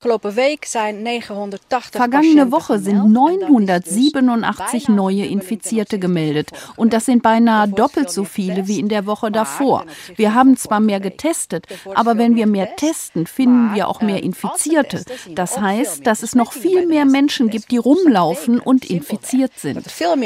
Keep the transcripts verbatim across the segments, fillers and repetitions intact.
Vergangene Woche sind neunhundertsiebenundachtzig neue Infizierte gemeldet. Und das sind beinahe doppelt so viele wie in der Woche davor. Wir haben zwar mehr getestet, aber wenn wir mehr testen, finden wir auch mehr Infizierte. Das heißt, dass es noch viel mehr Menschen gibt, die rumlaufen und infiziert sind,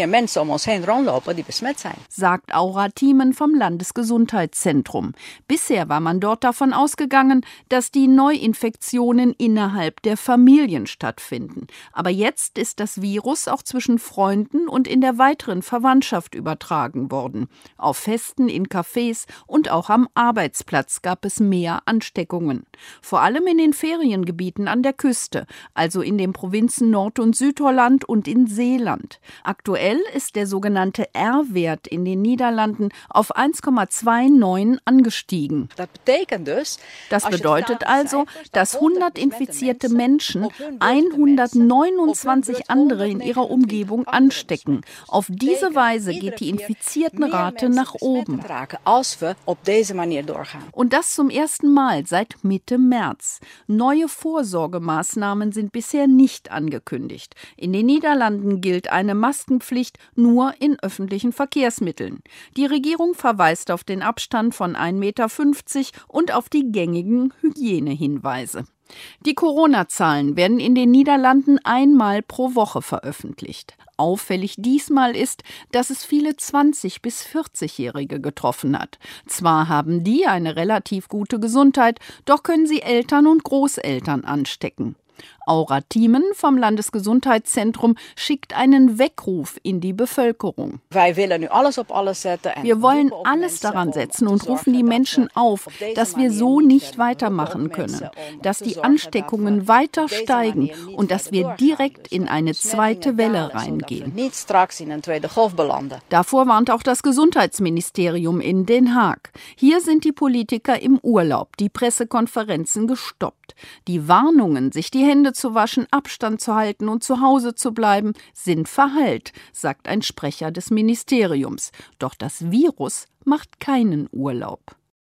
sagt Aura Thiemen vom Landesgesundheitszentrum. Bisher war man dort davon ausgegangen, dass die Neuinfektionen innerhalb der Familien stattfinden. Aber jetzt ist das Virus auch zwischen Freunden und in der weiteren Verwandtschaft übertragen worden. Auf Festen, in Cafés und auch am Arbeitsplatz gab es mehr Ansteckungen. Vor allem in den Feriengebieten an der Küste, also in den Provinzen Nord- und Südholland und in Seeland. Aktuell ist der sogenannte R-Wert in den Niederlanden auf eins Komma neunundzwanzig angestiegen. Das bedeutet also, dass hundert infizierte Menschen hundertneunundzwanzig andere in ihrer Umgebung anstecken. Auf diese Weise geht die Infiziertenrate nach oben. Und das zum ersten Mal seit Mitte März. Neue Vorsorgemaßnahmen sind bisher nicht angekündigt. In den Niederlanden gilt eine Maskenpflicht nur in öffentlichen Verkehrsmitteln. Die Regierung verweist auf den Abstand von ein Meter fünfzig und auf die gängigen Hygienehinweise. Die Corona-Zahlen werden in den Niederlanden einmal pro Woche veröffentlicht. Auffällig diesmal ist, dass es viele zwanzig- bis vierzigjährige getroffen hat. Zwar haben die eine relativ gute Gesundheit, doch können sie Eltern und Großeltern anstecken. Aura Thiemen vom Landesgesundheitszentrum schickt einen Weckruf in die Bevölkerung. Wir wollen alles daran setzen und rufen die Menschen auf, dass wir so nicht weitermachen können, dass die Ansteckungen weiter steigen und dass wir direkt in eine zweite Welle reingehen. Davor warnt auch das Gesundheitsministerium in Den Haag. Hier sind die Politiker im Urlaub, die Pressekonferenzen gestoppt. Die Warnungen, sich die Hände zu waschen, Abstand zu halten und zu Hause zu bleiben, sind verhallt, sagt ein Sprecher des Ministeriums. Doch das Virus macht keinen Urlaub.